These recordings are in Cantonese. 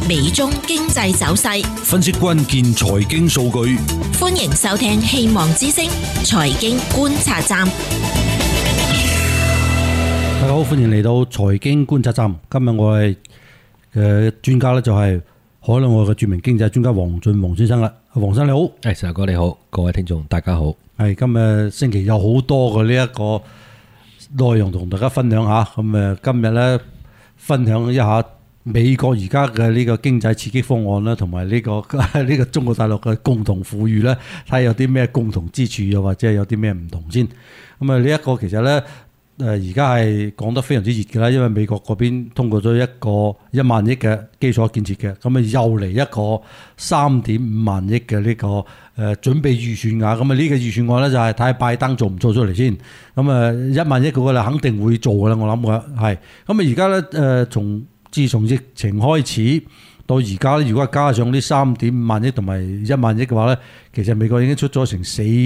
美中經濟走勢， 分析關鍵財經數據。 歡迎收聽希望之聲財經觀察站。 大家好，歡迎嚟到財經觀察站。今日我哋嘅專家咧就係海內外嘅著名經濟專家黃俊宏先生啦。黃生你好。 石頭哥你好，各位聽眾大家好。 係今日星期有好多嘅呢一個內容同大家分享下。咁今日咧分享一下美國而家嘅呢個經濟刺激方案啦，同埋呢個中國大陸嘅共同富裕咧，睇下有啲咩共同之處，又或者有啲咩唔同先。咁呢一個其實咧。而家係講得非常之熱嘅啦，因為美國嗰邊通過咗一個1萬億嘅基礎建設嘅，咁又嚟一個3.5萬億嘅呢個準備預算額，咁呢個預算案咧就係睇下拜登做唔做出嚟先。咁1萬億嗰個咧肯定會做嘅啦，我諗嘅係。咁而家咧自從疫情開始到而家咧，如果加上呢3.5萬億同埋1萬億嘅話咧，其實美國已經出咗成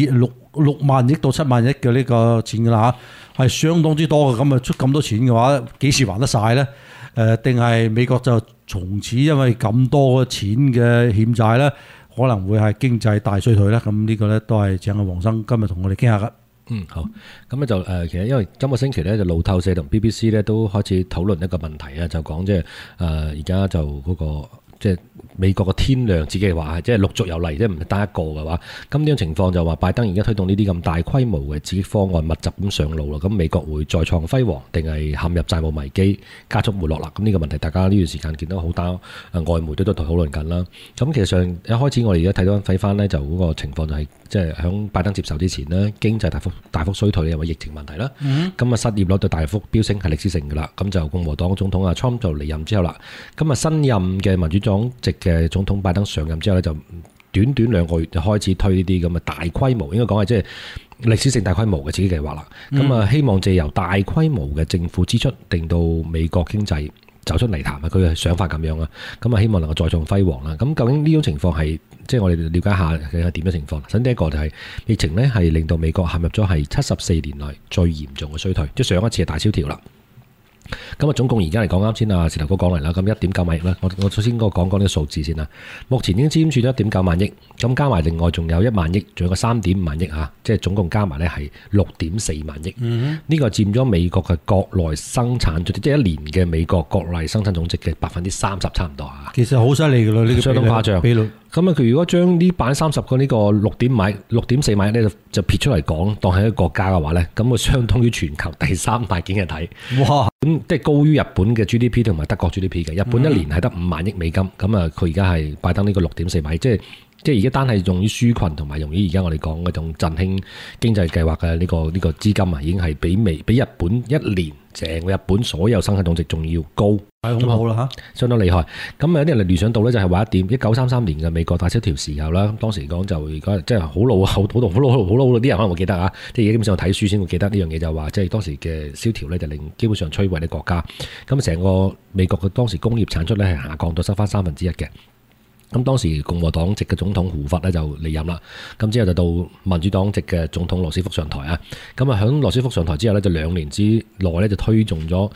6萬億到7萬億嘅呢個錢㗎啦嚇，係相當之多嘅。咁出咁多錢嘅話，幾時還得晒咧？定係美國就從此因為咁多錢嘅欠債咧，可能會係經濟大衰退咧？咁呢個咧都係請阿黃生今日同我哋傾下㗎。 好。咁咧就其實因為今個星期咧就路透社同 BBC 咧都開始討論一個問題啊，就講即係而家就嗰個即係美國嘅天量自己話係即係陸續有嚟，即係唔係單一個嘅話。咁呢種情況就話拜登而家推動呢啲咁大規模嘅刺激方案密集咁上路啦，咁美國會再創輝煌定係陷入債務危機加速回落啦？咁呢個問題大家呢段時間見到好多外媒都討論緊啦。咁其實上一開始我哋而家睇翻呢，就嗰個情況就係即係響拜登接受之前呢，經濟大幅衰退，因為疫情問題啦。咁失業率就大幅飆升係歷史性㗎啦。咁就共和黨總統Trump就離任之後啦，咁新任嘅民主黨籍嘅總統拜登上任之後咧，就短2個月就開始推呢啲咁嘅大規模，應該講係即係歷史性大規模嘅刺激計劃啦。咁希望借由大規模嘅政府支出，令到美國經濟走出泥潭啊！佢嘅想法咁樣啊，咁希望能夠再創輝煌啦。咁究竟呢種情況係即係我哋了解下係點嘅情況？首先第一個就係疫情咧，係令到美國陷入咗係74年來最嚴重嘅衰退，即係上一次係大蕭條啦。咁總共而家嚟講，啱先石頭哥講嚟啦，咁1.9萬億啦。我首先講呢個數字先啦。目前已經簽署咗1.9萬億，咁加埋另外仲有1萬億，仲有個3.5萬億嚇，即係總共加埋咧係6.4萬億。呢個佔咗美國嘅國內生產總值，即係1年嘅美國國內生產總值嘅30%差唔多嚇。 其實好犀利㗎啦，呢個相當誇張比率。咁佢如果將呢30%個呢個6.4萬億咧就撇出嚟講，當係一個國家嘅話咧，咁佢相當於全球第3大經濟體。哇！咁即係高於日本嘅 GDP 同埋德國 GDP 嘅。日本一年係得5萬億美金，咁佢而家係拜登呢個6.4萬億，即係而家單係用於紓困同埋用於而家我哋講嗰種振興經濟計劃嘅呢個資金啊，已經係比日本一年成個日本所有生產總值仲要高， 咁好啦嚇， 相當厲害。咁有啲人聯想到咧，就係話一點1933年嘅美國大蕭條時候啦，當時講就而家即係好老啲人可能會記得啊，即係而家基本上睇書先會記得呢樣嘢，就話即係當時嘅蕭條咧就令基本上摧毀啲國家，咁成個美國嘅當時工業產出咧係下降到收翻1/3嘅。咁當時共和黨籍嘅總統胡佛咧就離任啦，咁之後就到民主黨籍嘅總統羅斯福上台啊。咁響羅斯福上台之後咧，就2年之內咧就推動咗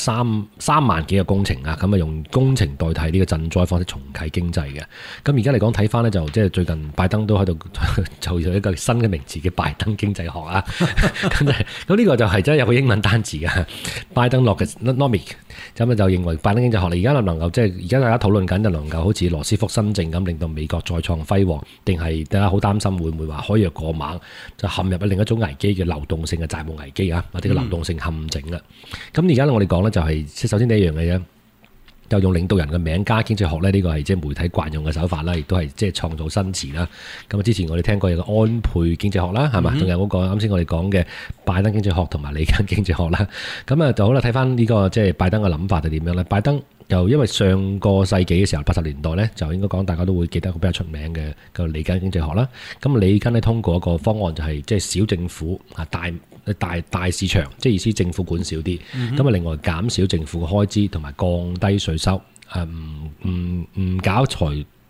3萬幾個工程啊，咁用工程代替呢個賑災方式重啟經濟嘅。咁而家嚟講睇翻咧，就即係最近拜登都喺度就有一個新嘅名詞叫拜登經濟學啊。咁呢個就係真係有個英文單詞嘅拜登 Economics，咁就認為拜登經濟學你而家能夠即係而家大家討論緊就能夠好似羅斯福新政咁，令到美國再創輝煌，定係大家好擔心會唔會話開藥過猛，就陷入另一種危機嘅流動性嘅債務危機啊，或者個流動性陷阱啊。咁而家我哋講咧就係即係首先第一樣嘅嘢，就用領導人嘅名加經濟學咧，呢個係即係媒體慣用嘅手法啦，亦都係即係創造新詞啦。咁之前我哋聽過有個安倍經濟學啦，係嘛？仲有嗰個啱先我哋講嘅拜登經濟學同埋里根經濟學啦。咁就好啦，睇翻呢個即係拜登嘅諗法係點樣咧？拜登又因為上個世紀嘅時候80年代咧，就應該講大家都會記得個比較出名嘅個里根經濟學啦。咁里根咧通過一個方案就係即係小政府啊，大市場，即係意思政府管少啲，咁另外減少政府嘅開支同埋降低稅收，唔搞財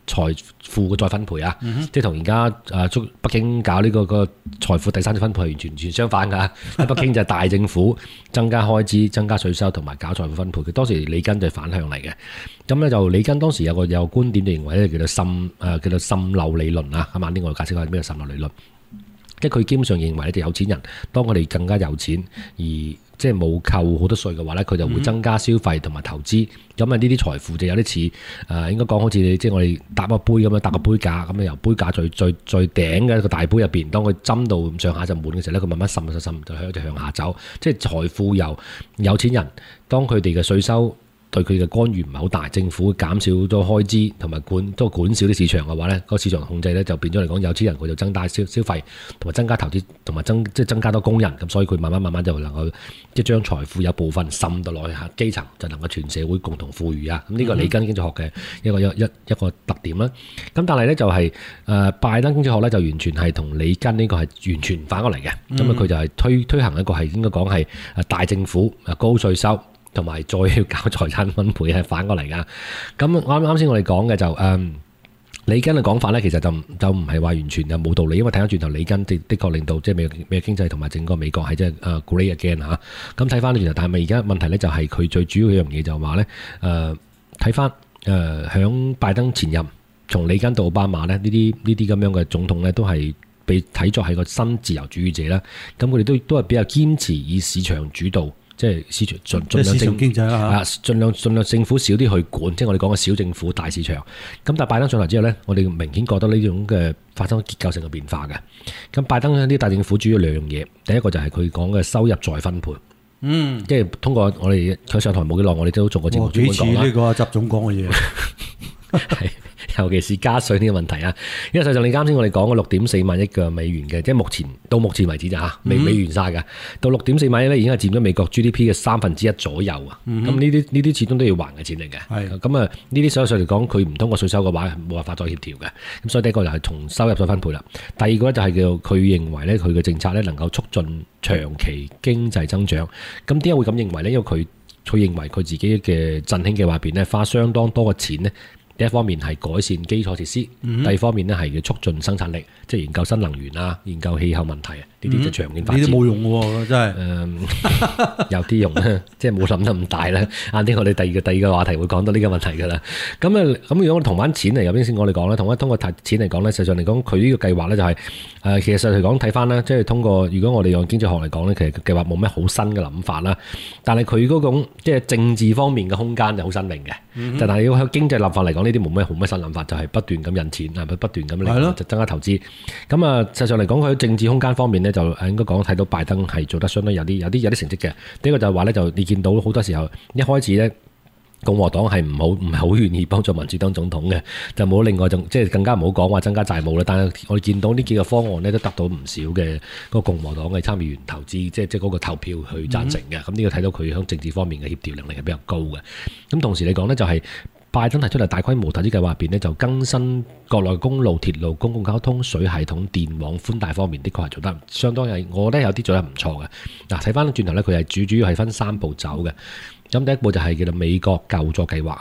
財富嘅再分配啊，即係同而家北京搞呢個財富第三次分配係完全相反㗎。喺北京就係大政府增加開支、增加稅收同埋搞財富分配。佢當時里根就係反向嚟嘅。咁咧就里根當時有個觀點就認為咧叫做滲漏理論啊。啱啱呢個解釋下咩叫滲漏理論。即係佢基本上認為咧，就有錢人當佢哋更加有錢，而即係冇扣好多稅嘅話咧，佢就會增加消費同埋投資。咁啊，呢啲財富就有啲似應該講好似即係我哋搭個杯咁樣，搭個杯架咁樣，由杯架最頂嘅一個大杯入邊，當佢斟到上下就滿嘅時候咧，佢慢慢滲就向下走。即係財富由有錢人，當佢哋嘅稅收對佢嘅干預唔係好大，政府減少咗開支同埋管少啲市場嘅話咧，個市場控制咧就變咗嚟講，有錢人佢就增加消費同埋增加投資同埋增加多工人，咁所以佢慢慢就能夠即係將財富有部分滲到落去基層，就能夠全社會共同富裕啊！咁呢個里根經濟學嘅一個特點啦。咁但係咧就係拜登經濟學咧就完全係同里根呢個係完全反過嚟嘅。咁佢就係推行一個係應該講係大政府高稅收。同埋再要搞財產分配係反過嚟㗎。咁啱先我哋講嘅就里根嘅講法咧，其實就唔係話完全就冇道理，因為睇翻轉頭里根的確令到即係美國經濟同埋整個美國係即係great again 嚇。咁睇翻轉頭，但係而家問題咧就係佢最主要一樣嘢就係話咧睇翻響拜登前任從里根到奧巴馬咧呢啲咁樣嘅總統咧都係被睇作係個新自由主義者啦。咁佢哋都係比較堅持以市場主導。即係市場盡量市場經濟啦盡量政府少啲去管，即係我哋講嘅小政府大市場。咁但係拜登上台之後咧，我哋明顯覺得呢種嘅發生結構性嘅變化嘅。咁拜登呢啲大政府主要兩樣嘢，第一個就係佢講嘅收入再分配。即係通過我哋佢上台冇幾耐，我哋都做過節目專門講啦。 幾似呢個習總講嘅嘢。 係，尤其是加稅呢個問題啊，因為實際上你啱先我哋講嘅6.4萬億嘅美元嘅，即係到目前為止就未完晒㗎。到6.4萬億咧，已經係佔咗美國 GDP 嘅1/3左右啊。咁呢啲始終都要還嘅錢嚟嘅。咁啊，呢啲所有稅嚟講，佢唔通過稅收嘅話，冇辦法再協調嘅。咁所以第一個就係從收入再分配啦。第二個咧就係叫佢認為咧，佢嘅政策咧能夠促進長期經濟增長。咁點解會咁認為咧？因為佢認為佢自己嘅振興計劃入邊咧，花相當多嘅錢咧。第一方面係改善基礎設施，第二方面咧係要促進生產力，即係研究新能源啊，研究氣候問題啊，呢啲就長遠發展。 呢啲冇用喎，真係。 有啲用咧，即係冇諗得咁大啦。晏啲我哋第二個話題會講到呢個問題㗎啦。咁如果我同翻錢嚟入邊先，我哋講咧，通過錢嚟講咧，實際上嚟講，佢呢個計劃咧就係其實嚟講睇翻咧，即係通過如果我哋用經濟學嚟講咧，其實計劃冇咩好新嘅諗法啦。但係佢嗰種即係政治方面嘅空間就好新穎嘅。但係要喺經濟立法嚟講，呢啲冇咩新諗法，就係不斷咁印錢，不斷咁嚟就增加投資。咁啊，實際上嚟講，佢喺政治空間方面咧，就應該講睇到拜登係做得相當有啲成績嘅。呢個就係話咧，就你見到好多時候一開始咧，共和黨係唔係好願意幫助民主黨總統嘅，就冇另外即係更加唔好講話增加債務啦。但係我哋見到呢幾個方案咧，都得到唔少嘅個共和黨嘅參議員投資，即係嗰個投票去贊成嘅。咁呢個睇到佢喺政治方面嘅協調能力係比較高嘅。咁同時嚟講咧，就係拜登提出嚟大規模投資計劃入邊咧，就更新國內公路、鐵路、公共交通、水系統、電網、寬帶方面，的確係做得相當我覺得有啲做得唔錯嘅。嗱，睇翻轉頭咧，佢係主要係分3步走嘅。咁第一步就係叫做美國救助計劃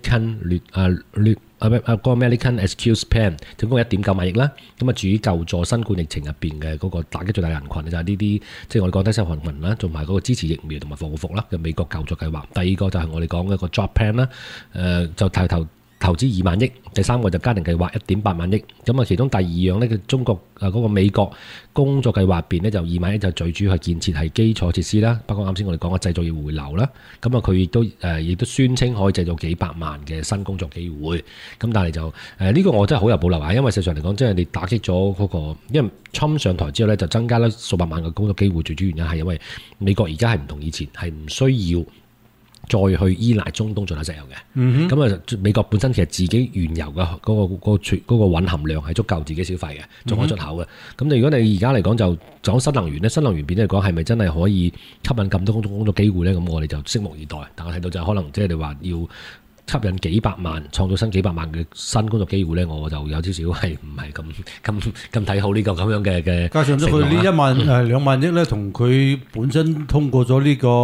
American Rescue Plan， 總共1.9萬億啦。咁啊，至於救助新冠疫情入邊嘅嗰個打擊最大人群就係呢啲，即係我哋講低收入群啦，同埋嗰個支持疫苗同埋防護服啦嘅美國救助計劃。第二個就係我哋講嘅一個 Job Plan 啦，就投資2萬億，第三個就家庭計劃1.8萬億。咁啊，其中第二樣呢，中國嗰個美國工作計劃入邊呢，就2萬億就最主要係建設係基礎設施啦。包括啱先我哋講嘅製造業回流啦。咁啊，佢亦都宣稱可以製造幾百萬嘅新工作機會。咁但係就呢個我真係好有保留啊，因為實際上嚟講，即係你打擊咗嗰個，因為Trump上台之後呢，就增加咗數百萬嘅工作機會。最主要原因係因為美國而家係唔同以前，係唔需要再去依賴中東進口石油嘅，咁啊美國本身其實自己原油嘅嗰個蘊含量係足夠自己消費嘅，仲可以出口嘅。咁如果你而家嚟講就講新能源咧，新能源邊嚟講係咪真係可以吸引咁多工作機會咧？咁我哋就拭目以待。但我睇到就可能即係你話要吸引幾百萬，創造新幾百萬嘅新工作機會咧，我就有少少係唔係咁睇好呢個咁樣嘅。 加上咗佢呢2萬億咧，同佢本身通過咗呢個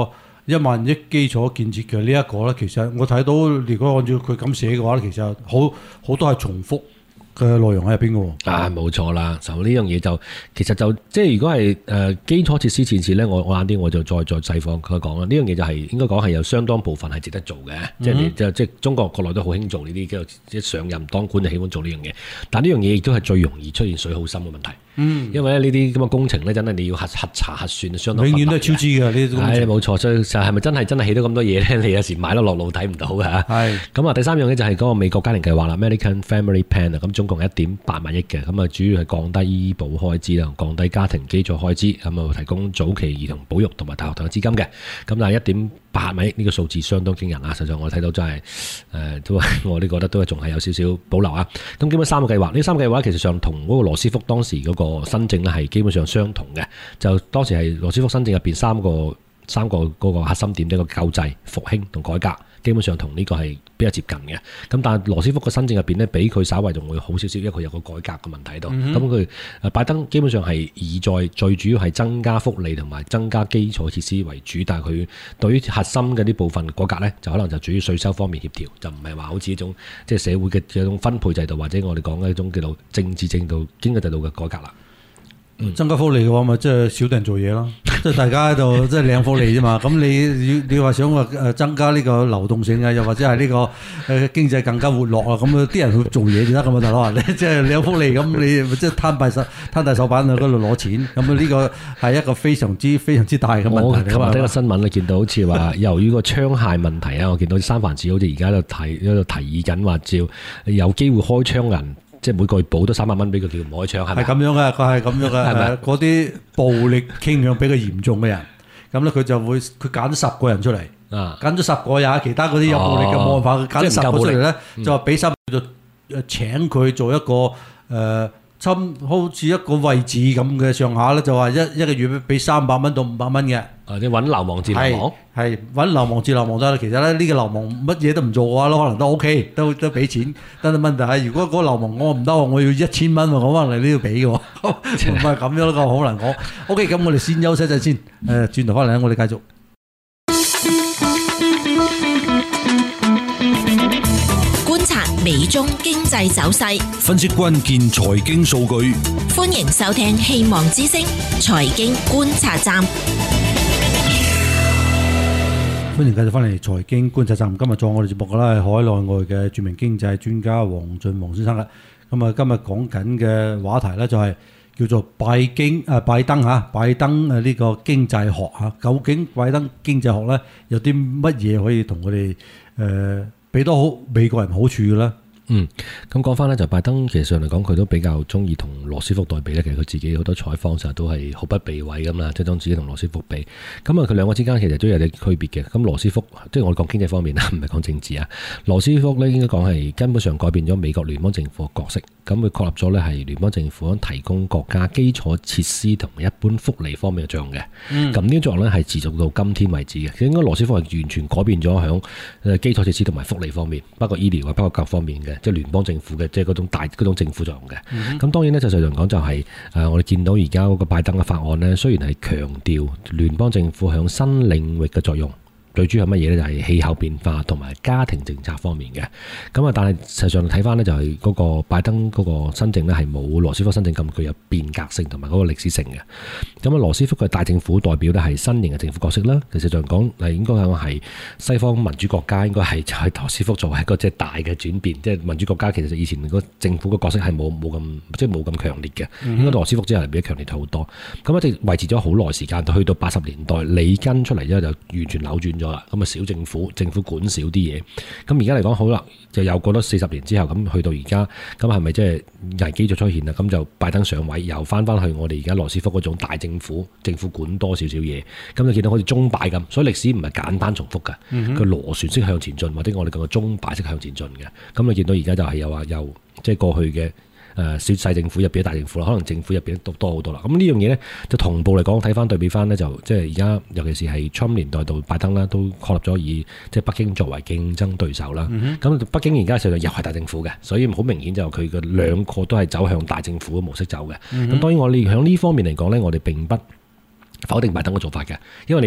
1萬億基礎建設嘅呢一個咧，其實我睇到如果按照佢咁寫嘅話咧，其實好多係重複嘅內容喺入邊嘅喎。 啊，冇錯啦，就呢樣嘢就其實就即係如果係基礎設施建設咧，我晏啲我就再細放佢講啦。呢樣嘢就係應該講係有相當部分係值得做嘅，即係中國國內都好興做呢啲，即係上任當官就喜歡做呢樣嘢。但呢樣嘢亦都係最容易出現水好深嘅問題。因為呢啲咁嘅工程咧，真係你要核查核算，相當永遠都係超支嘅呢啲工程。 係冇錯，所以就係咪真係起到咁多嘢咧？你有時買得落路睇唔到嘅。係咁啊，第三樣咧就係嗰個美國家庭計劃啦 ，American Family Plan 啊，咁總共1.8萬億嘅，咁啊主要係降低醫保開支啦，降低家庭基礎開支，咁啊提供早期兒童保育同埋大學堂嘅資金嘅。咁但係1.8萬億呢個數字相當驚人啊！實際上我睇到真係都我哋覺得都係仲係有少少保留啊。咁基本3個計劃，呢3個計劃其實上同嗰個羅斯福當時嗰個新政咧係基本上相同嘅，就當時係羅斯福新政入邊3個嗰個核心點，一個救濟、復興同改革，基本上同呢個係比較接近嘅。咁但係羅斯福個新政入邊咧，比佢稍微仲會好少少，因為佢有個改革嘅問題喺度。咁佢拜登基本上係以在最主要係增加福利同埋增加基礎設施為主，但係佢對於核心嘅呢部分改革咧，就可能就主要稅收方面協調，就唔係話好似一種即係社會嘅一種分配制度，或者我哋講嘅一種叫做政治制度、經濟制度嘅改革啦。 增加福利嘅話，咪即係少啲人做嘢咯，即係大家喺度即係領福利啫嘛。咁你話想話增加呢個流動性啊，又或者係呢個經濟更加活絡啊，咁啲人去做嘢就得噶嘛，大佬啊！你即係領福利咁，你即係攤大手板去嗰度攞錢，咁呢個係一個非常之大嘅問題。我琴日睇個新聞咧，見到好似話由於個槍械問題啊，我見到三藩市好似而家喺度提議緊話，照有機會開槍人。即係每個月補多300蚊俾佢，叫唔開槍，係咪？係咁樣嘅，佢係咁樣嘅，係咪？嗰啲暴力傾向比較嚴重嘅人，咁咧佢就會佢揀10個人出嚟，揀咗10個呀，其他嗰啲有暴力嘅冇辦法，揀10個出嚟咧，就話俾3就請佢做一個好似一個位置咁嘅上下咧，就話一個月俾300蚊到500蚊嘅。你揾流亡至流亡，係揾流亡至流亡得啦。其實咧呢個流亡乜嘢都唔做嘅話，可能都 OK，都俾錢。但係問題係，如果嗰個流亡我唔得，我要1000蚊喎，我可能你都要俾嘅喎，唔係咁樣咯，好難講。OK，咁我哋先休息一陣先，轉頭翻嚟咧，我哋繼續觀察美中經濟走勢， 分析關鍵財經數據。 歡迎收聽希望之聲財經觀察站。 歡迎繼續翻嚟財經觀察站。今日做我哋節目嘅咧係海內外嘅著名經濟專家黃俊宏先生啦。咁啊，今日講緊嘅話題咧就係叫做拜登呢個經濟學嚇。究竟拜登經濟學咧有啲乜嘢可以同我哋俾到好美國人好處嘅咧？ 咁講翻咧，就拜登其實上嚟講，佢都比較中意同羅斯福代比咧。其實佢自己好多採訪成日都係毫不避諱咁啦，即係當自己同羅斯福比。咁啊，佢兩個之間其實都有啲區別嘅。咁羅斯福即係我哋講經濟方面啦，唔係講政治啊。羅斯福咧應該講係根本上改變咗美國聯邦政府嘅角色。咁佢確立咗咧係聯邦政府提供國家基礎設施同埋一般福利方面嘅作用嘅。咁呢個作用咧係持續到今天為止嘅。應該羅斯福係完全改變咗響基礎設施同埋福利方面，包括醫療啊，包括各方面嘅。即係聯邦政府嘅，即係嗰種政府作用嘅。咁當然咧，就實際上講就係我哋見到而家嗰個拜登嘅法案咧，雖然係強調聯邦政府響新領域嘅作用。最主要係乜嘢咧？就係氣候變化同埋家庭政策方面嘅。咁啊，但係實際上睇翻咧，就係嗰個拜登嗰個新政咧，係冇羅斯福新政咁具有變革性同埋嗰個歷史性嘅。咁啊，羅斯福嘅大政府代表咧係新型嘅政府角色啦。其實上講係應該講係西方民主國家應該係就係羅斯福作為一個即係大嘅轉變。即係民主國家其實以前個政府嘅角色係冇咁強烈嘅。應該羅斯福之後係比較強烈好多。咁一直維持咗好耐時間，去到80年代里根出嚟之後就完全扭轉咗啦。咁啊，小政府管少啲嘢。咁而家嚟講好啦，就又過咗40年之後，咁去到而家，咁係咪即係危機就出現啦？咁就拜登上位，又翻去我哋而家羅斯福嗰種大政府管多少少嘢，咁就見到好似鐘擺咁。所以歷史唔係簡單重複嘅，佢螺旋式向前進，或者我哋講嘅鐘擺式向前進嘅。咁你見到而家就係又即係過去嘅。小細政府入邊大政府啦，可能政府入邊都多好多啦。咁呢樣嘢咧，就同步嚟講，睇翻對比翻咧，就即係而家，尤其是係 Trump 年代到拜登啦，都確立咗以即係北京作為競爭對手啦。咁北京而家實際又係大政府嘅，所以好明顯就佢嘅兩個都係走向大政府嘅模式走嘅。咁當然我哋喺呢方面嚟講咧，我哋並不否定拜登嘅做法嘅，因為你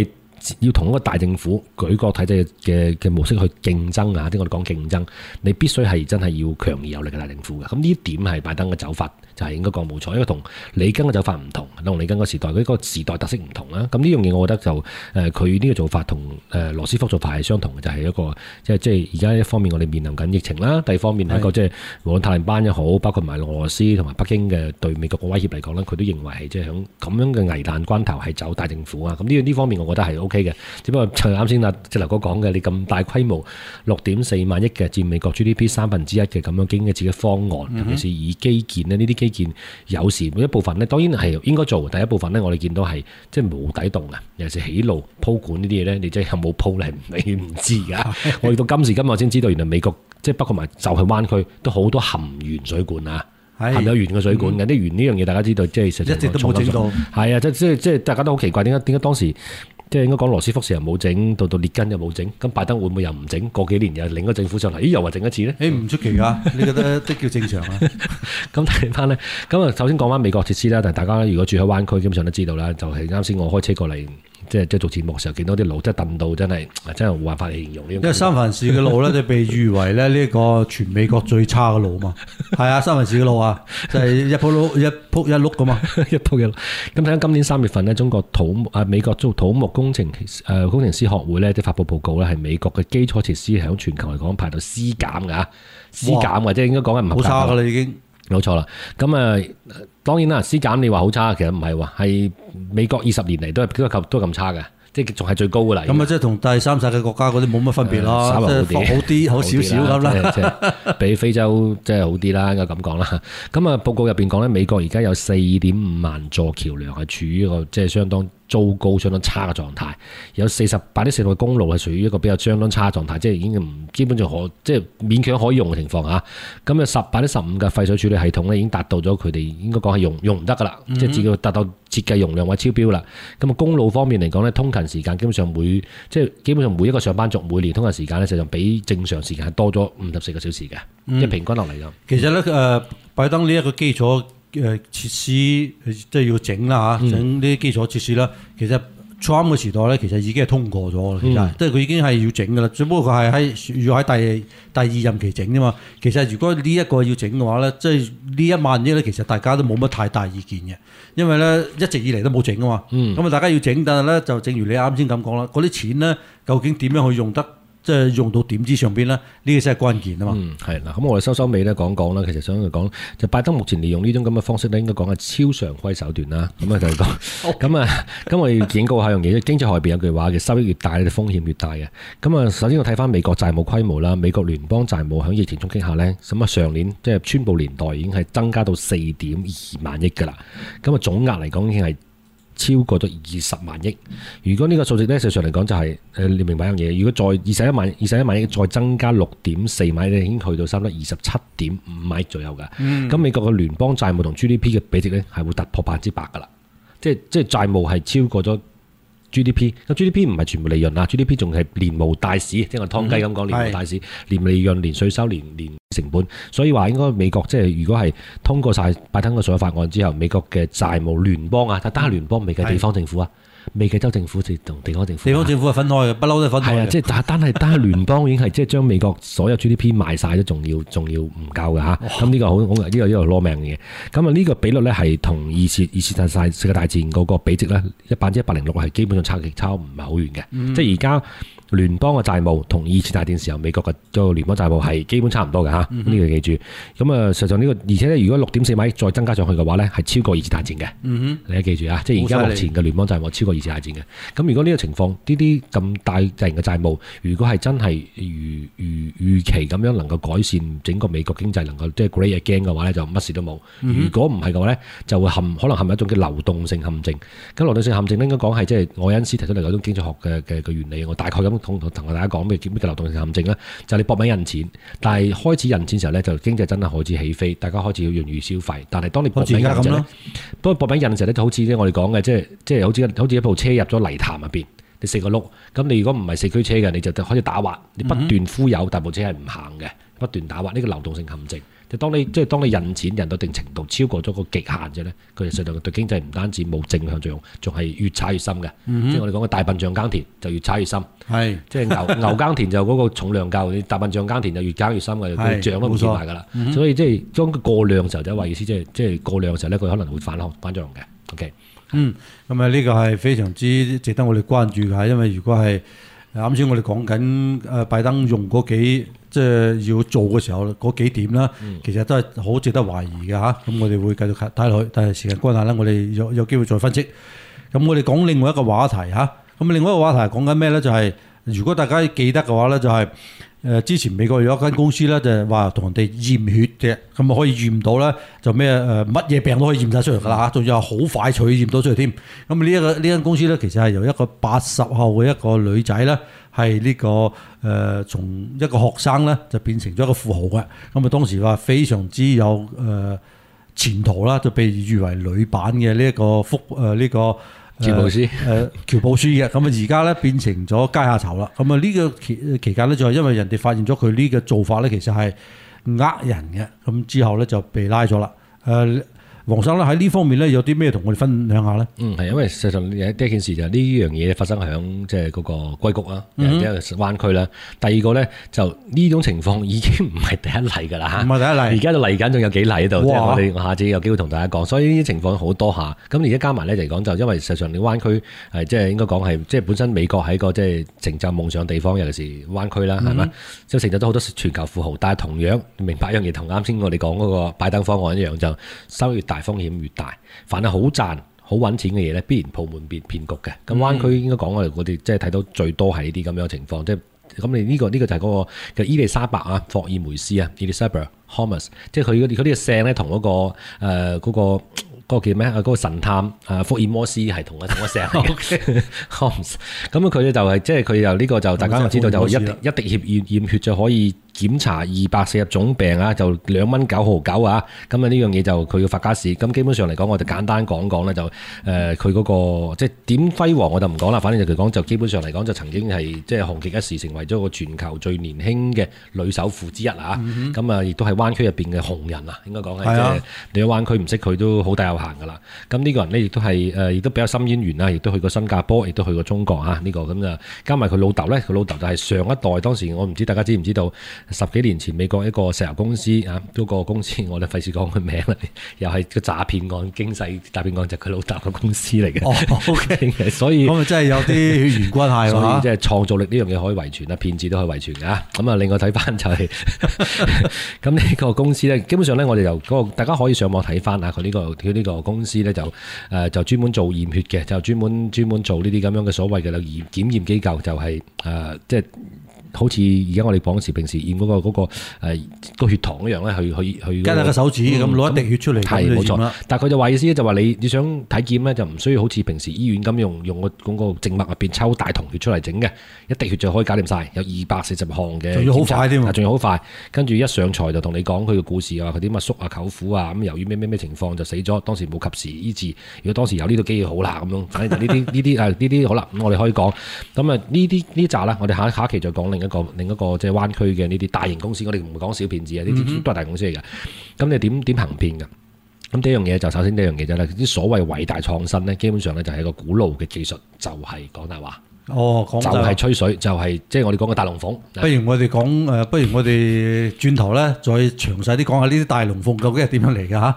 要同一個大政府舉國體制嘅模式去競爭啊！即係我哋講競爭，你必須係真係要強而有力嘅大政府嘅。咁呢點係拜登嘅走法就係應該講冇錯，因為同里根嘅走法唔同，同里根個時代嗰個時代特色唔同啦。咁呢樣嘢我覺得就佢呢個做法同羅斯福做法係相同嘅，就係、是、一個即係而家一方面我哋面臨緊疫情啦，第二方面係一個即係無論塔利班也好，包括埋俄羅斯同埋北京嘅對美國嘅威脅嚟講咧，佢都認為係即係響咁樣嘅危難關頭係走大政府啊。咁呢方面我覺得係 OK 嘅，只不過就啱先阿隻劉哥講嘅，你咁大規模6.4萬億嘅佔美國 GDP 3分之一嘅咁樣經濟刺激方案，尤其是以基建呢啲基建有時每一部分呢，當然係應該做，第一部分呢，我哋見到係即係冇底洞啊，尤其是起路鋪管呢啲嘢咧，你真係有冇鋪你唔知㗎。我哋到今時今日先知道，原來美國即係包括埋就係灣區都好多含鉛水管啊。含有鉛嘅水管嘅啲鉛呢樣嘢，大家知道即係實一直都冇整到。係啊，即係大家都好奇怪，點解當時即係應該講羅斯福時又冇整，到列根又冇整，咁拜登會唔會又唔整？過幾年又另一個政府上嚟，又話整一次咧？ 唔出奇㗎，你覺得都叫正常啊？ 咁睇翻咧，咁啊首先講翻美國設施啦，但係大家如果住喺灣區，基本上都知道啦，就係啱先我開車過嚟。即係做節目嘅時候，見到啲路真係燉到真係冇辦法嚟形容呢。因為三藩市嘅路咧，就被譽為咧呢個全美國最差嘅路嘛。係啊，三藩市嘅路啊，就係一鋪一碌㗎嘛， 一鋪一碌。咁睇緊今年3月份呢，美國土木工程師學會咧，即係發布報告咧，係美國嘅基礎設施喺全球嚟講排到 C 減㗎，C 減嘅，即係應該講係唔合格。 好差㗎啦，已經。 冇錯啦，咁當然啦，C 減你話好差，其實唔係喎，係美國20年嚟都咁差嘅，即係仲係最高㗎啦。咁即係同第三世界國家嗰啲冇乜分別啦， 稍微好少少咁啦， 即係比非洲即係好啲啦，應該咁講啦。咁報告入邊講咧，美國而家有4.5萬座橋梁係處於一個即係相當糟糕、相當差嘅狀態，有48.4嘅公路係屬於一個比較相當差嘅狀態，即係已經基本上即係勉強可以用嘅情況嚇。咁有18.15嘅廢水處理系統咧，已經達到咗佢哋應該講係用唔得噶啦，即係只要達到設計容量或者超標啦。咁公路方面嚟講咧，通勤時間基本上每一個上班族每年通勤時間咧，實際上比正常時間係多咗54個小時嘅，即係平均落嚟咁。 其實咧拜登呢一個基礎設施即係要整啦嚇，整呢啲基礎設施啦。其實 Trump 嘅時代咧，其實已經係通過咗啦，其實即係佢已經係要整噶啦，只不過佢係要喺第二任期整啫嘛。其實如果呢一個要整嘅話咧，即係呢1萬億咧，其實大家都冇乜太大意見嘅，因為咧一直以嚟都冇整啊嘛。咁大家要整，但係咧就正如你啱先咁講啦，嗰啲錢咧究竟點樣去用得？即係用到點子上邊咧，呢個先係關鍵啊嘛。 係啦，咁我哋收尾咧講講啦。其實想講就拜登目前利用呢種咁嘅方式咧，應該講係超常規手段啦。咁就係講咁我哋警告下樣嘢，經濟學入邊有句話嘅收益越大咧，風險越大嘅。咁首先我睇翻美國債務規模啦，美國聯邦債務喺疫情衝擊下咧，咁上年即係川普年代已經係增加到4.2萬億㗎啦。咁總額嚟講已經係超過咗20萬億。如果呢個數字咧，實際上嚟講就係你明白一樣嘢。如果再21萬億再增加6.4萬億，已經去到差唔多27.5萬億左右㗎。咁美國嘅聯邦債務同 GDP 嘅比值咧係會突破100%㗎啦。即係債務係超過咗 GDP。咁 GDP 唔係全部利潤啊 ，GDP 仲係連無大市，即係我湯雞咁講，連無大市，連利潤、連稅收、連成本。所以話應該美國即係如果係通過晒拜登嘅所有法案之後，美國嘅債務聯邦啊，但係聯邦未計地方政府啊，未計州政府同地方政府。 地方政府係分開嘅，不嬲都係分開嘅。係啊， 即係單係聯邦已經係即係將美國所有 GDP 賣晒都仲要唔夠嘅嚇。咁呢個好呢個攞命嘅嘢。咁啊呢個比率咧係同二次世界大戰嗰個比值咧106%係基本上差唔係好遠嘅。即係而家聯邦嘅債務同二次大戰時候美國嘅個聯邦債務係基本差唔多嘅嚇。呢個記住。咁啊實際上呢個而且咧如果6.4萬億再增加上去嘅話咧係超過二次大戰嘅。你都記住啊！即係而家目前嘅聯邦債務超過二次大戰嘅。咁如果呢個情況，呢啲咁大型嘅債務，如果係真係如預期咁樣能夠改善整個美國經濟，能夠即係 great again 嘅話咧，就乜事都冇。如果唔係嘅話咧，就會可能陷入一種嘅流動性陷阱。咁流動性陷阱咧，應該講係即係愛因斯提出嚟嗰種經濟學嘅原理。我大概咁同大家講咩叫流動性陷阱咧？就係你搏命印錢，但係開始印錢時候咧，就經濟真係開始起飛，大家開始要容易消費。但係當你搏命印嘅咧，當搏命印嘅時候咧，就好似我哋講嘅，即係好似一部車入咗泥潭入邊，你4個轆，咁你如果唔係4驅車嘅，你就開始打滑，你不斷敷油，但部車係唔行嘅，不斷打滑，呢個流動性陷阱。 當你印錢印到一定程度超過咗個極限啫咧，佢實際對經濟唔單止冇正向作用，仲係越踩越深嘅。即係我哋講嘅大笨象耕田就越踩越深。 係即係牛耕田就嗰個重量夠，你大笨象耕田就越耕越深嘅，佢象都唔見埋㗎啦。所以即係當佢過量嘅時候就係話意思，即係過量嘅時候咧，佢可能會反作用嘅。OK。 咁啊呢個係非常之值得我哋關注嘅，因為如果係啱先我哋講緊拜登用嗰幾即係要做嘅時候嗰幾點啦，其實都係好值得懷疑嘅嚇。咁我哋會繼續睇落去，但係時間關係咧，我哋有機會再分析。咁我哋講另外一個話題嚇，咁另外一個話題係講緊咩咧？就係如果大家記得嘅話咧，就係之前美國有一間公司咧，就係話同人哋驗血嘅，咁啊可以驗到咧就咩乜嘢病都可以驗晒出嚟㗎啦嚇，仲要好快脆驗到出嚟添。咁呢間公司咧，其實係由一個80後嘅一個女仔咧，係呢個從一個學生咧就變成咗一個富豪嘅。咁啊當時話非常之有前途啦，就被譽為女版嘅呢一個呢個。喬布斯嘅，咁啊而家咧變成咗階下囚啦。咁啊呢個期間咧就係因為人哋發現咗佢呢個做法咧，其實係呃人嘅。咁之後咧就被拉咗啦。黃生咧喺呢方面咧有啲咩同我哋分享下咧？係因為實際上第一件事就係呢樣嘢發生喺即係嗰個硅谷啦，即係灣區啦。第二個咧就呢種情況已經唔係第一例㗎啦，唔係第一例，而家就嚟緊仲有幾例喺度，即係我哋下次有機會同大家講。所以呢啲情況好多下。咁而家加埋咧嚟講就因為實際上你灣區係即係應該講係即係本身美國係一個即係成就夢想地方，尤其是灣區啦，係咪？就成就咗好多全球富豪，但係同樣明白一樣嘢，同啱先我哋講嗰個拜登方案一樣，就收益大風險越大，凡係好賺好揾錢嘅嘢咧，必然泡沫變騙局嘅。咁灣區應該講我哋即係睇到最多係呢啲咁樣嘅情況，即係咁你呢個就係嗰個嘅伊麗莎白啊，霍爾梅斯啊 ，Elizabeth Holmes， 即係佢呢個姓咧同嗰個叫咩嗰個神探福爾摩斯係同一姓嚟嘅。Holmes， 咁佢咧就係即係佢又呢個就大家都知道就一滴血驗血就可以檢查240種病啊，就2蚊9毫9啊，咁啊呢樣嘢就佢要發家史。咁基本上嚟講，我就簡單講講咧，就佢嗰個即係點輝煌我就唔講啦。反正就佢講就基本上嚟講就曾經係即係紅極一時，成為咗個全球最年輕嘅女首富之一啊。咁啊亦都係灣區入邊嘅紅人啊，應該講係即係你喺灣區唔識佢都好大有限噶啦。咁呢個人呢，亦都係亦都比較深淵源啦，亦都去過新加坡，亦都去過中國啊。呢個咁啊加埋佢老豆咧，佢老豆就係上一代當時我唔知大家知唔知道。10幾年前美國一個石油公司啊，嗰個公司我哋費事講佢名啦，又係個詐騙案、經濟詐騙案就係佢老豆嘅公司嚟嘅。OK， 所以咁啊真係有啲血緣關係喎。所以即係創造力呢樣嘢可以遺傳啦，騙子都可以遺傳㗎。咁啊，另外睇翻就係咁呢個公司咧，基本上咧我哋就大家可以上網睇翻啊，佢呢個公司咧就專門做驗血嘅，就專門做呢啲咁樣嘅所謂嘅檢驗機構，就係即係。好似而家我哋講時平時驗嗰個血糖一樣咧，去跟下個手指咁攞一滴血出嚟，係冇錯。但係佢就話意思就話你想體檢咧，就唔需要好似平時醫院咁用嗰個靜脈入邊抽大銅血出嚟整嘅，一滴血就可以搞掂晒。有240項嘅，仲要好快添，仲要好快。跟住一上台就同你講佢嘅故事啊，佢啲乜叔啊舅父啊，咁由於咩情況就死咗，當時冇及時醫治。如果當時有呢個機器好啦，咁樣反正就呢啲好啦。咁我哋可以講咁啊呢扎啦，我哋下一期再講另一個即係灣區嘅呢啲大型公司，我哋唔講小騙子啊，呢啲都係大公司嚟嘅。咁你點行騙㗎？咁第一樣嘢就首先第一樣嘢就係啲所謂偉大創新咧，基本上咧就係一個古老嘅技術，就係講大話。就係吹水，就係即係我哋講嘅大龍鳳。不如我哋轉頭咧，再詳細啲講下呢啲大龍鳳究竟係點樣嚟嘅嚇。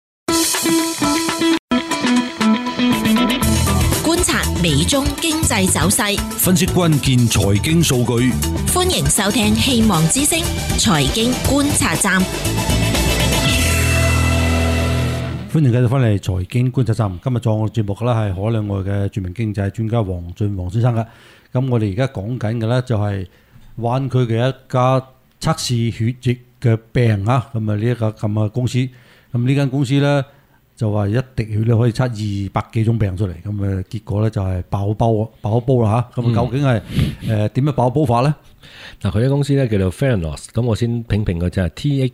美中經濟走勢， 分析關鍵財經數據。 歡迎收聽希望之聲財經觀察站。 歡迎繼續翻嚟財經觀察站。今日做我節目嘅咧係海內外嘅著名經濟專家黃俊黃先生嘅。咁我哋而家講緊嘅咧就係灣區嘅一家測試血液嘅病啊。咁啊呢一個咁嘅公司，咁呢間公司咧。 就話一滴血咧可以測200幾種病出嚟，咁結果咧就係爆煲啦嚇。咁究竟係點樣爆煲法咧？ 嗱，佢啲公司咧叫做 Theranos，咁我先拼佢就係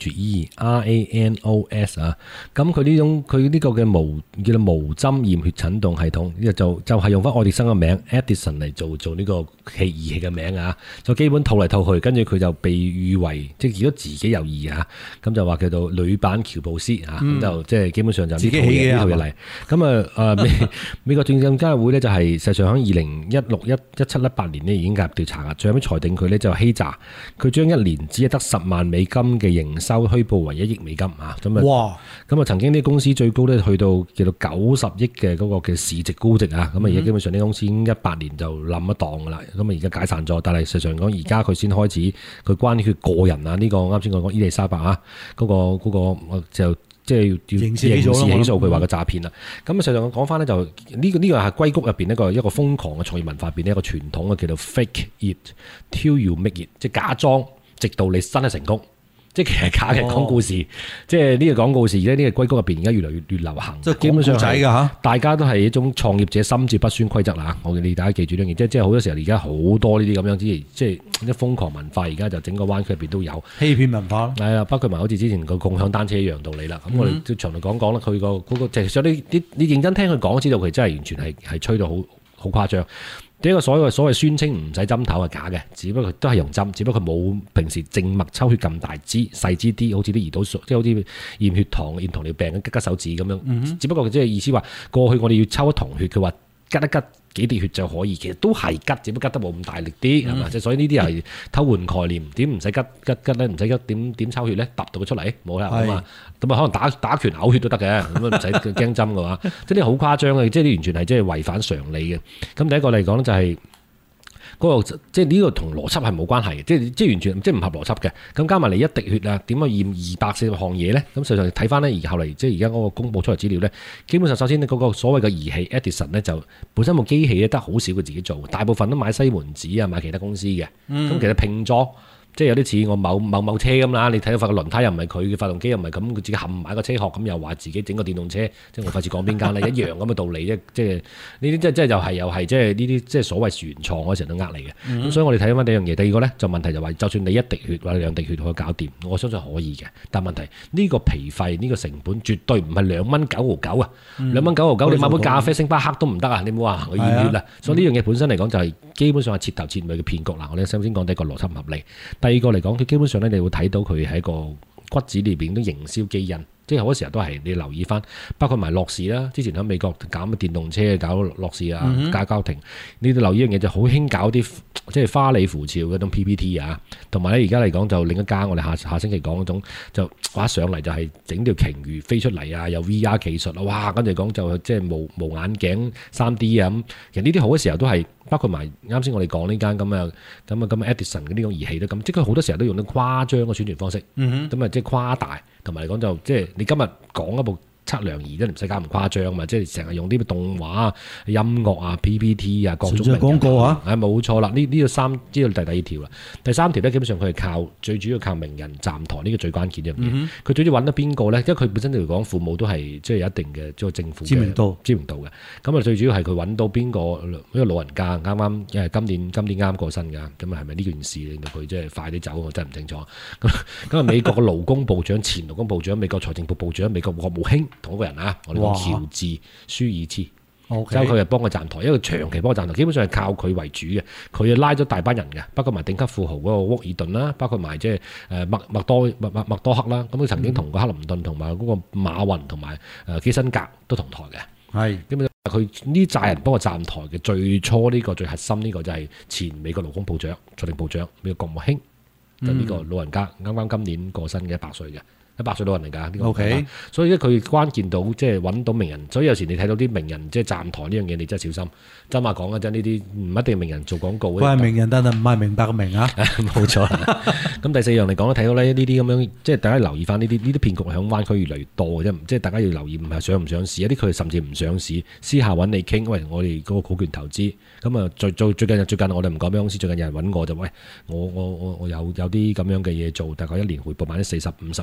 THERANOS 啊。咁佢呢個嘅叫做無針驗血診動系統，就係用翻愛迪生嘅名 Edison 嚟做呢個儀器嘅名啊。就基本套嚟套去，跟住佢就被譽為即係如果自己有意啊，咁就話叫做女版喬布斯啊。咁就即係基本上就呢套嘢嚟。咁美國證監會咧就係實際上喺2016、17、18年呢已經介入調查啦，最後尾裁定佢咧就欺詐，佢將一年只係得$10萬嘅營收虛報為$1億啊！咁曾經啲公司最高咧去到叫做90億嘅嗰個嘅市值估值啊！咁而家基本上啲公司已經18年就冧一檔噶啦，咁而家解散咗，但係實際上講而家佢先開始佢關於佢個人啊呢個啱先講伊麗莎白啊嗰個就。即係要刑事起訴佢話個詐騙啦。咁實際上講翻咧，就呢個係硅谷入邊一個瘋狂嘅創業文化入邊一個傳統嘅叫做 fake it till you make it， 即係假裝直到你真係成功。即係其實假嘅講故事，即係呢個講故事而家呢個硅谷入邊而家越嚟越流行。即係基本上係大家都係一種創業者心照不宣規則啦。我哋大家記住呢樣嘢，即係好多時候而家好多呢啲咁樣即係啲瘋狂文化，而家就整個灣區入邊都有欺騙文化。係啊，包括埋好似之前個共享單車一樣道理啦。咁我哋長嚟講啦，佢個嗰個即係所以你認真聽佢講，知道佢真係完全係吹到好誇張。呢個所謂宣稱唔使針頭係假嘅，只不過都係用針，只不過佢冇平時靜脈抽血咁大支細支啲，好似啲胰島素，即係好似驗血糖、驗糖尿病嘅吉手指咁樣。只不過即係意思話，過去我哋要抽一筒血，佢話吉一吉幾滴血就可以，其實都係吉，只不過吉得冇咁大力啲，係嘛？即係所以呢啲係偷換概念，點唔使吉咧？唔使吉點抽血咧？揼到佢出嚟冇啦嘛？咁啊可能打拳嘔血都得嘅，咁啊唔使驚針嘅話，即係啲好誇張嘅，即係啲完全係即係違反常理嘅。咁第一個嚟講咧就係。即係呢個同邏輯係冇關係嘅，即係完全即係唔合邏輯嘅。咁加埋嚟一滴血啊，點去驗240項嘢咧？咁實際上睇翻咧，而後嚟即係而家嗰個公佈出嚟資料咧，基本上首先嗰個所謂嘅儀器 Edison 咧就本身部機器咧得好少佢自己做，大部分都買西門子啊，買其他公司嘅。咁其實拼裝。即係有啲似我某車咁啦，你睇到發個輪胎又唔係佢嘅，發動機又唔係咁，佢自己冚埋個車殼咁，又話自己整個電動車，即係我費事講邊間咧，一樣咁嘅道理啫。即係呢啲即係又係即係呢啲即係所謂原創嗰時都呃你嘅。咁所以我哋睇翻第一樣嘢，第二個咧就問題就話，就算你一滴血或者2滴血可以搞掂，我相信可以嘅。但問題呢個皮費呢個成本絕對唔係$2.99啊，$2.99你買杯咖啡星巴克都唔得啊！你唔好話我驗血啦。所以呢樣嘢本身嚟講就係基本上係徹頭徹尾嘅騙局啦。我哋首先講第一個邏輯唔合理。第二個嚟講，佢基本上咧，你會睇到佢喺個骨子裏邊都營銷基因，即係好多時候都係你留意翻，包括埋樂視啦，之前喺美國搞乜電動車，搞樂視啊、賈交庭，你哋留意一樣嘢就好興搞啲即係花里胡哨嗰種 PPT 啊，同埋咧而家嚟講就另一家我哋下星期講嗰種就話上嚟就係整條鯨魚飛出嚟啊，有 VR 技術啊，哇！跟住講就即係無眼鏡 3D 啊咁，其實呢啲好多時候都係。包括埋啱先我哋講呢間咁嘅 Edison 嘅呢種儀器都咁，即係佢好多時候都用啲誇張嘅宣傳方式，咁啊即係誇大，同埋嚟講就即係你今日講一部測量儀都唔使搞咁誇張嘛，即係成日用啲動畫啊、音樂啊、PPT 啊各種名人廣告啊，冇錯啦。呢個第二條啦，第三條咧基本上佢係最主要靠名人站台，呢個最關鍵一樣嘢。佢最主要揾到邊個咧？因為佢本身嚟講父母都係即係有一定嘅即係政府知名度嘅。咁啊最主要係佢揾到邊個？呢個老人家啱今年啱過身㗎。咁啊係咪呢件事令到佢即係快啲走？我真係唔清楚。咁啊美國嘅勞工部長、前勞工部長、美國財政部部長、美國國務卿。同一個人啊，我哋講喬治舒爾茨，之後佢係幫佢站台，因為長期幫佢站台，基本上係靠佢為主嘅。佢拉咗大班人嘅，包括埋頂級富豪嗰個沃爾頓啦，包括埋即係麥多克啦。咁佢曾經同個克林頓同埋嗰個馬雲同埋基辛格都同台嘅。係，基本上佢呢扎人幫佢站台嘅最初呢個最核心呢個就係前美國勞工部長、財政部長、美國國務卿，就呢個老人家啱今年過身嘅100歲嘅。100歲老人嚟㗎，呢個 OK，所以咧佢關鍵到即係揾到名人，所以有時你睇到啲名人即係站台呢樣嘢，你真係小心。真話講嘅啫，呢啲唔一定名人做廣告。佢係名人，但係唔係明白嘅明啊。冇錯。咁第四樣嚟講咧，睇到咧呢啲咁樣，即係大家留意翻呢啲騙局喺灣區越嚟越多嘅啫。即係大家要留意，唔係上唔上市，有啲佢甚至唔上市，私下揾你傾。喂，我哋嗰個股權投資，咁啊最近我哋唔講咩公司，最近有人揾我就喂，我有啲咁樣嘅嘢做，大概一年回報40%、50%，我一聽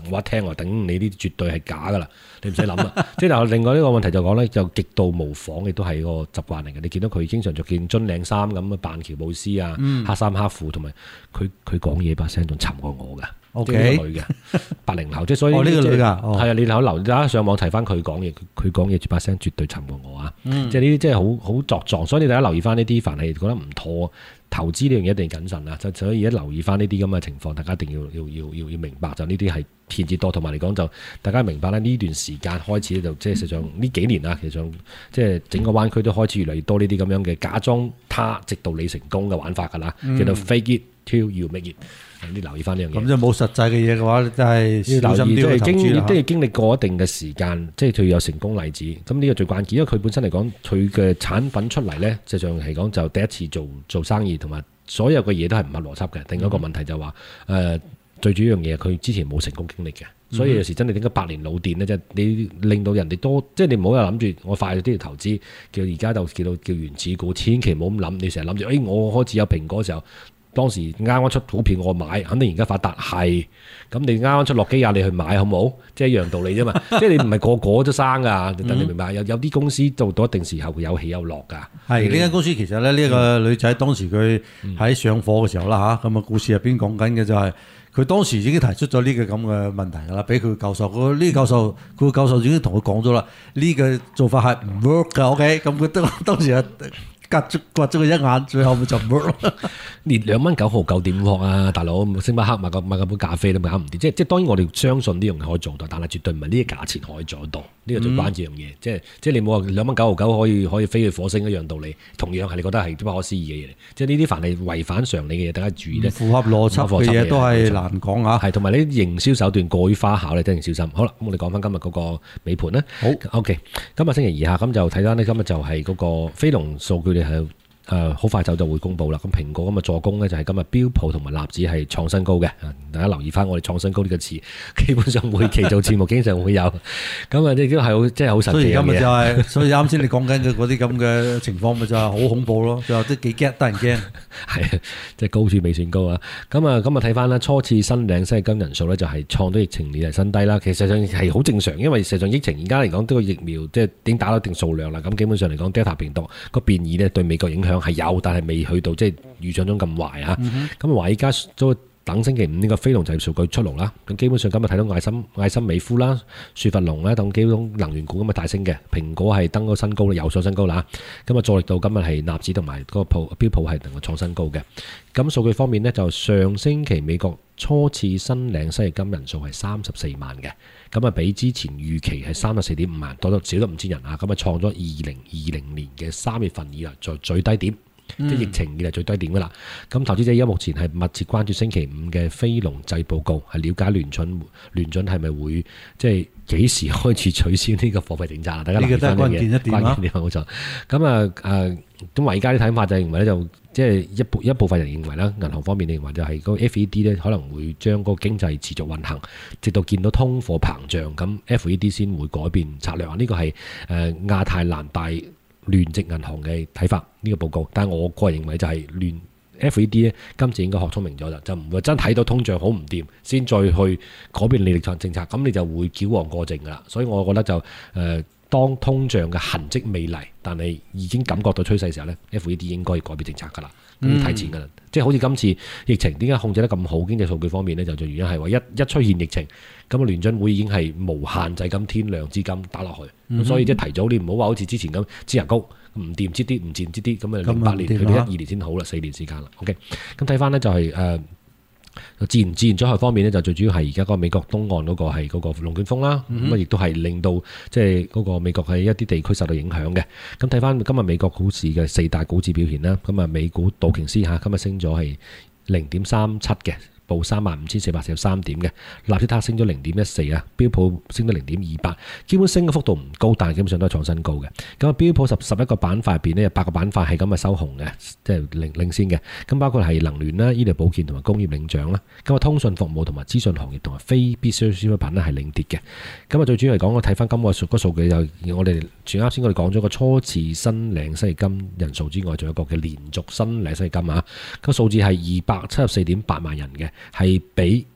話頂你啲絕對係假噶啦，你唔使諗啦。即係另外呢個問題就講咧，就極度模仿亦都係個習慣嚟嘅。你見到佢經常着件樽領衫咁扮喬布斯啊，黑衫黑褲，同埋佢講嘢把聲仲沉過我㗎。即係呢個女嘅80後，即係所以呢個女㗎， 係啊，你留大家上網睇翻佢講嘢，佢講嘢把聲絕對沉過我啊！即係呢啲即係好作狀，所以你大家留意翻呢啲，凡係覺得唔妥，投資呢樣嘢一定要謹慎啊！就所以而家留意翻呢啲咁嘅情況，大家一定要明白，就呢啲係騙子多，同埋嚟講就大家明白咧，呢段時間開始就即係實際上呢幾年啊，其實上即係整個灣區都開始越嚟越多呢啲咁樣嘅假裝他直到你成功嘅玩法㗎啦，叫做 fake it till you make it。你留意翻呢樣嘢， 咁即係冇實際嘅嘢嘅話，真係小心啲去投資啦。 都要經歷過一定嘅時間，即係佢有成功例子。咁呢個最關鍵，因為佢本身嚟講，佢嘅產品出嚟呢，實際上係講就第一次做生意，同埋所有嘅嘢都係唔合邏輯嘅。另一個問題就話最主要一樣嘢，佢之前冇成功經歷嘅，所以有時真係點解百年老店呢？即係你令到人哋多，即係你唔好又諗住我快啲要投資，叫而家就叫原始股，千祈唔好咁諗。你成日諗住，我開始有蘋果嘅時候。當時啱啱出股票我買，肯定而家發達係。咁你啱啱出諾基亞你去買好唔好？即係一樣道理啫嘛。即係你唔係個個都生噶，但你明白？有啲公司做到一定時候會有起有落噶。 係呢間公司其實咧，呢個女仔當時佢喺上課嘅時候啦嚇，咁啊故事入邊講緊嘅就係佢當時已經提出咗呢個咁嘅問題㗎啦，俾佢教授。呢個教授已經同佢講咗啦，呢個做法係唔 work 㗎。OK，咁佢當時啊。刮咗佢一眼，最後咪就唔咯。 連2.99點獲啊，大佬！星巴克買個杯咖啡都搞唔掂。即係當然我哋相信呢樣嘢可以做到，但係絕對唔係呢啲價錢可以做得到。呢個最關鍵樣嘢，即係你冇話2.99可以飛去火星一樣道理，同樣係你覺得係不可思議嘅嘢嚟。即係呢啲凡係違反常理嘅嘢，大家注意咧。 符合邏輯嘅嘢都係難講嚇。 係同埋你營銷手段過於花巧，你真係小心。好啦，咁我哋講翻今日嗰個尾盤啦。 好 ，OK。今日星期二下，咁就睇翻呢。今日就係嗰個非農數據。係好快就會公布啦。咁蘋果咁嘅助攻呢，就係今日標普同埋納指係創新高嘅。大家留意翻我哋創新高呢個詞，基本上每期做節目經常會有。咁啊，呢啲係真係好神奇嘅嘢。 所以啱先你講緊嘅嗰啲咁嘅情況，咪就係好恐怖咯。最後都幾驚，得人驚。 係即係高處未算高啊。咁啊睇翻啦，初次申領失業金人數呢，就係創到疫情以嚟新低啦。其實上係好正常，因為實際上疫情而家嚟講，都個疫苗即係已經打到一定數量啦。咁基本上嚟講，Delta 病毒個變異呢，對美國影響係有，但係未去到即係預想中咁壞嚇。咁華爾街都等星期五呢個非農就業數據出爐啦。咁基本上今日睇到艾森美孚啦、雪佛龍啦等基本能源股咁啊大升嘅。蘋果係登咗新高啦，有所新高啦。咁啊助力到今日係納指同埋嗰個標普係能夠創新高嘅。咁數據方面呢，就上星期美國初次申領失業金人數係34萬嘅。咁啊比之前預期係34.5萬，多咗少咗5000人啊。咁啊創咗2020年嘅3月份以來最低點。即係疫情以嚟最低點噶啦。咁投資者而家目前係密切關注星期五嘅非農就業報告，係了解聯準係咪會即係幾時開始取消呢個貨幣政策啦？大家留意翻呢樣嘢，關鍵啲冇錯。咁咁華爾街啲睇法就認為咧，就即係一部分人認為啦，銀行方面認為就係嗰個 FED 咧可能會將嗰個經濟持續運行，直到見到通貨膨脹，咁 FED 先會改變策略。呢個係亞太蘭大聯席銀行嘅睇法，呢個報告，但係我個人認為就係FED 咧，今次應該學聰明咗啦，就唔會真睇到通脹好唔掂，先再去改變利率政策，咁你就會矯枉過正噶啦。所以我覺得就當通脹嘅痕跡未嚟，但係已經感覺到趨勢嘅時候咧，FED 應該要改變政策噶啦，要提前噶啦。即係好似今次疫情點解控制得咁好，經濟數據方面咧，就原因係話一出現疫情，咁啊聯準會已經係無限制咁天量資金打落去，咁所以即係提早你唔好話好似之前咁資人高唔掂擠啲，唔掂擠啲，咁啊08年去到12年先好啦，4年時間啦。OK，咁睇翻咧就係自然災害方面咧，就最主要係而家嗰個美國東岸嗰個係嗰個龍捲風啦，咁亦都係令到即係嗰個美國喺一啲地區受到影響嘅。咁睇翻今日美國股市嘅4大股指表現啦，咁啊美股道瓊斯今日升咗係0.37嘅。報35,443點嘅，納斯達克升咗0.14啊，標普升咗0.28，基本升嘅幅度唔高，但係基本上都係創新高嘅。咁啊，標普11個板塊入邊呢，有8個板塊係咁啊收紅嘅，即係領先嘅。咁包括係能源啦、醫療保健同埋工業領漲啦。咁啊，通訊服務同埋資訊行業同埋非必需消費品咧係領跌嘅。咁啊，最主要嚟講，我睇翻今個數據就我哋啱先我哋講咗個初次申領失業金人數之外，仲有一個嘅連續申領失業金啊，個數字係274.8萬人嘅。係比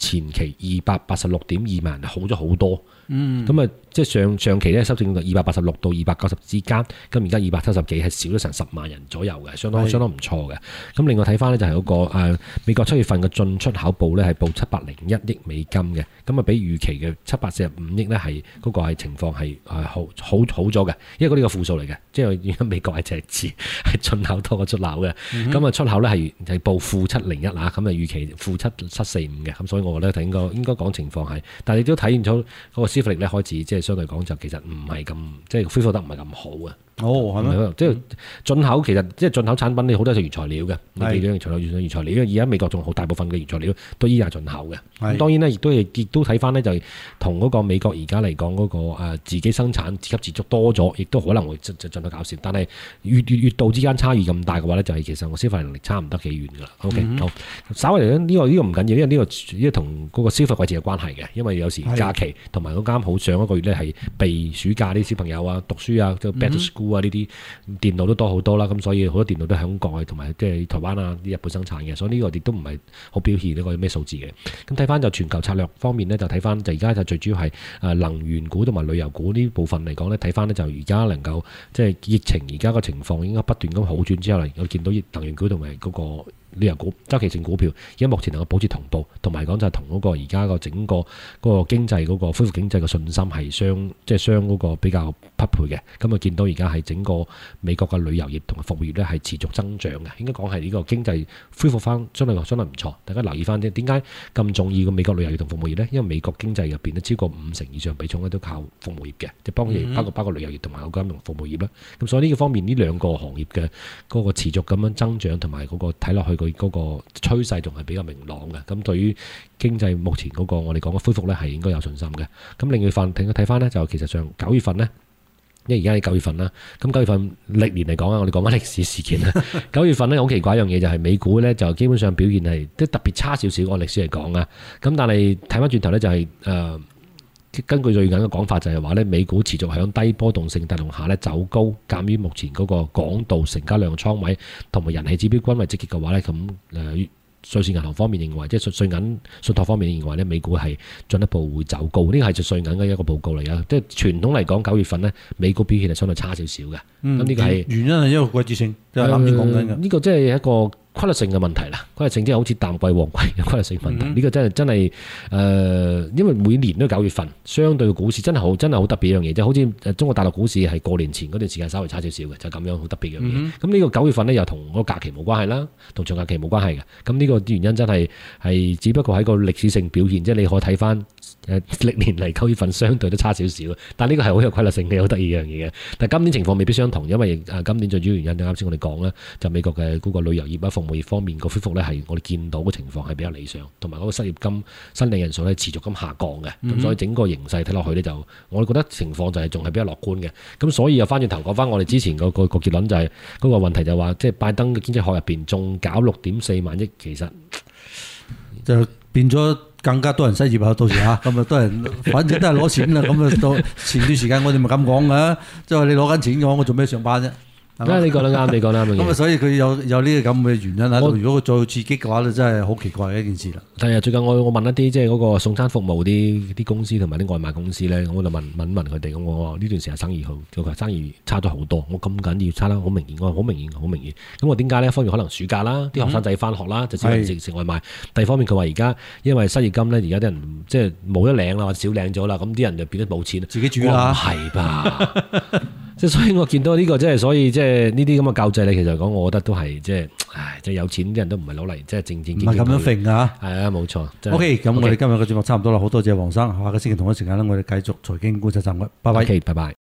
前期286.2萬人好咗好多。咁啊，即係上期咧修正到286到290之間，咁而家270幾係少咗成10萬人左右嘅，相當唔錯嘅。咁另外睇翻咧就係嗰個美國7月份嘅進出口部咧係報701億美金嘅，咁啊比預期嘅745億咧係嗰個係情況係好咗嘅，因為呢個負數嚟嘅，即係而家美國係赤字，係進口多過出口嘅。咁啊出口咧係報負701啊，咁啊預期負745嘅，咁所以我覺得應該講情況係，但係你都體現咗嗰個消費力咧開始即係相對講就其實唔係咁即係恢復得唔係咁好嘅。 係咩？ 即係進口其實即係進口產品你好多係原材料嘅，你哋原材料，因為而家美國仲好大部分嘅原材料都依家係進口嘅。咁當然咧，亦都睇翻咧，就係同嗰個美國而家嚟講嗰個自己生產自給自足多咗，亦都可能會進口減少。但係月度之間差異咁大嘅話咧，就係其實我消費能力差唔得幾遠㗎啦。OK，好，稍微嚟講呢個唔緊要，因為呢個同嗰個消費季節有關係嘅，因為有時假期同埋嗰啱好上一個月咧係避暑假啲小朋友啊讀書啊，即係 back to school。呢啲電腦都多好多啦，咁所以好多電腦都喺國外同埋即係台灣啊啲日本生產嘅，所以呢個亦都唔係好表現呢個咩數字嘅。咁睇翻就全球策略方面呢，就睇翻就而家就最主要係能源股同埋旅遊股呢部分嚟講呢，睇翻呢就而家能夠即係疫情而家個情況應該不斷咁好轉之後嚟，我見到能源股同埋嗰個旅遊股、周期性股票，而家目前能夠保持同步，同埋講就係同嗰個而家個整個嗰個經濟嗰個恢復經濟嘅信心係相嗰個比較匹配嘅。咁啊見到而家係整個美國嘅旅遊業同埋服務業咧係持續增長嘅，應該講係呢個經濟恢復翻相對唔錯。大家留意翻啲點解咁重要嘅美國旅遊業同服務業呢？因為美國經濟入邊咧超過50%以上比重咧都靠服務業嘅，即係包括旅遊業同埋金融服務業啦。咁所以呢個方面呢兩個行業嘅嗰個持續咁樣增長同埋嗰個睇落去佢嗰個趨勢仲係比較明朗嘅。咁對於經濟目前嗰個我哋講嘅恢復咧係應該有信心嘅。咁另外睇翻呢，就其實上9月份呢。因為而家係9月份啦，咁9月份歷年嚟講啊，我哋講緊歷史事件啦。9月份咧好奇怪一樣嘢就係美股咧就基本上表現係即係特別差少少，按歷史嚟講啊。咁但係睇翻轉頭咧就係根據最近嘅講法就係話咧，美股持續響低波動性帶動下咧走高，鑑於目前嗰個廣度成交量嘅倉位同埋人氣指標均為積極嘅話咧，咁瑞士銀行方面認為，即係瑞銀信託方面認為咧，美股係進一步會走高。呢個係瑞銀嘅一個報告嚟嘅。即係傳統嚟講，9月份咧，美股表現係相對差少少嘅。咁呢個係原因係一個季節性，就係啱先講緊嘅。 呢個即係一個規律性嘅問題啦，規律性即係好似淡季旺季嘅規律性問題。呢個真係因為每年都9月份，相對嘅股市真係好特別一樣嘢，即係好似中國大陸股市係過年前嗰段時間稍微差少少嘅，就咁樣好特別嘅嘢。咁呢個9月份咧又同嗰個假期冇關係啦，同長假期冇關係嘅。咁呢個原因真係只不過係個歷史性表現，即係你可以睇翻歷年嚟9月份相對都差少少，但係呢個係好有規律性嘅，好得意一樣嘢嘅。但係今年情況未必相同，因為今年最主要原因就啱先我哋講啦，就美國嘅嗰個旅遊業啊、服務業方面個恢復咧係我哋見到嘅情況係比較理想，同埋嗰個失業金申領人數咧持續咁下降嘅。咁所以整個形勢睇落去咧就我哋覺得情況就係仲係比較樂觀嘅。咁所以又翻轉頭講翻我哋之前個結論就係嗰個問題就係話，即係拜登嘅經濟學入邊仲搞6.4萬億，其實就變咗更加多人失業啊！到時嚇咁啊，多人反正都係攞錢啦。咁啊，到前段時間我哋咪咁講嘅，即係你攞緊錢嘅話，我做咩上班啫？ 你講得啱，你講得啱。 咁啊，所以佢有呢個咁嘅原因喺度。如果佢再刺激嘅話咧，真係好奇怪嘅一件事啦。 係啊，最近我問一啲即係嗰個送餐服務啲公司同埋啲外賣公司咧，我就問佢哋，我話呢段時間生意好，佢話生意差咗好多。我咁緊要差得好明顯，我話好明顯。咁我點解咧？一方面可能暑假啦，啲學生仔翻學啦，就只能食外賣。第二方面佢話而家因為失業金咧，而家啲人即係冇得領啦，或者少領咗啦，咁啲人就變得冇錢， 自己煮啦， 係吧？即係所以我見到呢個即係所以即係呢啲咁嘅教制咧，其實講我覺得都係即係，即係有錢啲人都唔係攞嚟即係正正經經。唔係咁樣揈啊！係啊，冇錯。OK，咁我哋今日嘅節目差唔多啦，好多謝黃生。下個星期同一時間咧，我哋繼續財經觀察站嘅，拜拜。OK，拜拜。